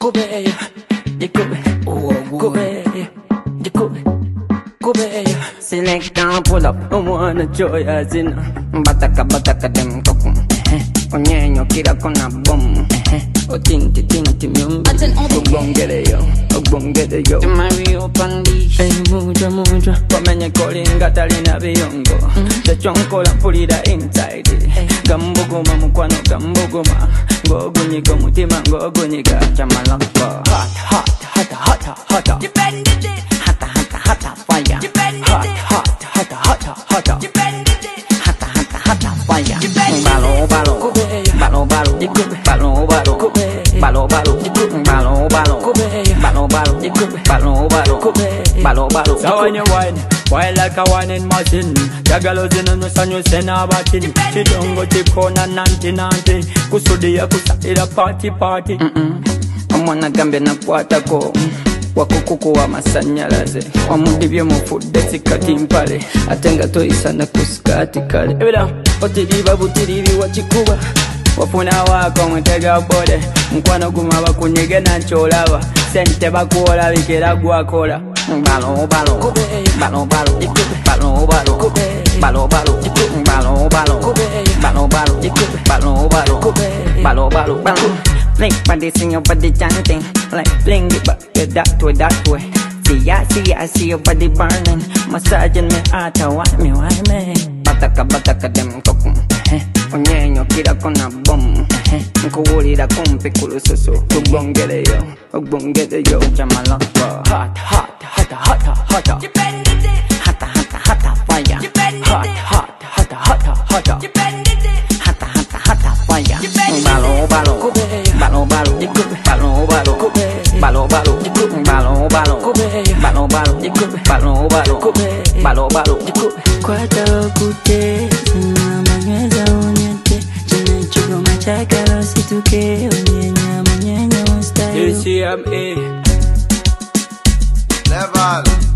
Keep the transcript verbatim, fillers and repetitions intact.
Kobe, you Kobe, Kobe, you Kobe, Kobe. Select down, pull up, I wanna joy as in Bataka bataka dem kokum. Onyenyo kira kona bom. O tinti tinti myumbi. Ogbongere yo, ogbongere yo. Mario Pandish. Hey muja muja. Komenye kolinga talina biyongo. Chachonkola mpulira inside. Gambogoma mukwano gambogoma. Ngogunyiga mutima ngogunyiga chamalakwa. Hot hot hot hot hot hot. Hata hata hata fire. Hot hot hata hata hata. Hata hata hata fire. Balo balo. Balo balo. Balo balo. Balo balo. Balo balo. Balo balo. Balo balo. Balo balo. So when you whine, whine like a whining machine. Jagalo zina no sanyo sena batin. She don't go to corner nanti nanti. Kusudi ya kusatira party party. Omwana gambe na kwatako wakukuku wa masanyalaze omudibye mufudde sikati mpale atenga toyisana kusikati kale ebera otiriba butiribi wakikuba wafuna wako mwetega bode mkwano guma bakunyege nancholaba sente bakuola bikera gwakola balo balo balo balo balo balo balo balo balo balo balo balo balo balo balo balo balo Blink body sing your body chanting like bling it back that way that way. See ya see ya see your body burning, massaging me out why me why me. Bataka bataka dem kokum. Onyenyo kira kona bom. Nkuwulira kumpi kulususu. Ogbongere yo, ogbongere yo chamalakwa. Hot hot hot hot hot hot. Hata hata hata fire. Hot hot hot hot hot. Hata hata hata fire. Balo balo. Balo balo, balo balo, balo balo, balo balo, balo balo, balo balo, balo balo. Kwata okute, manyeza onyete, chine chugo machakalo situke, onyenya manyenya style. A C M A Level.